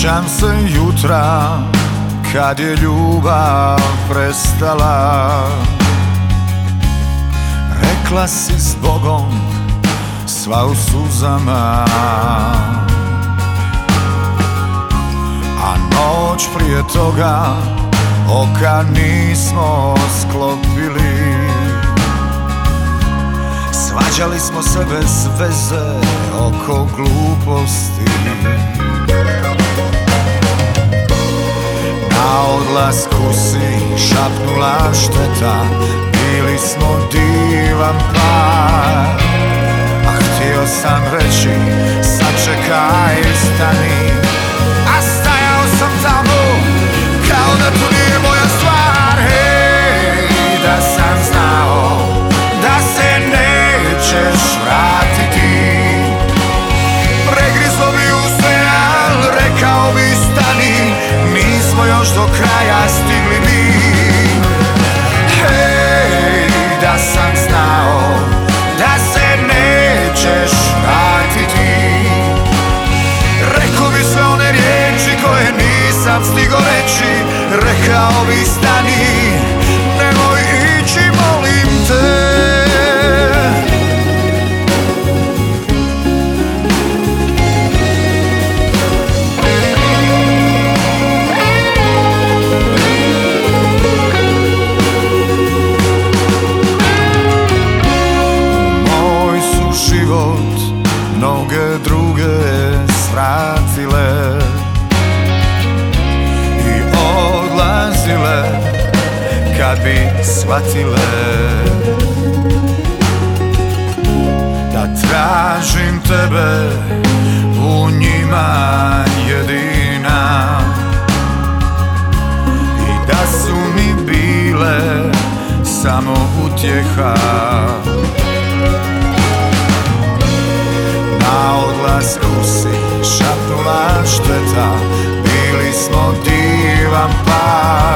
Sjećam se jutra kad je ljubav prestala. Rekla si s Bogom, sva u suzama, a noć prije toga oka nismo sklopili. Svađali smo se bez veze oko gluposti. Na odlasku si šapnula šteta, bili smo divan par. A htio sam reći, sačekaj, stani, a stajao sam tamo kao da to nije moja stvar. Hej, da sam znao da se nećeš vratiti, pregrizlo bi uste, al rekao bi stani, nismo još do kraja stigli mi. Hej, da sam znao da se nećeš vratiti, rekao bi sve one riječi koje nisam stigo reći. Rekao bi stani, nemoj ići, molim te. Mnoge druge svratile i odlazile kad bi shvatile da tražim tebe u njima jedina i da su mi bile samo utjeha. Na odlasku si šapnula šteta, bili smo divan par.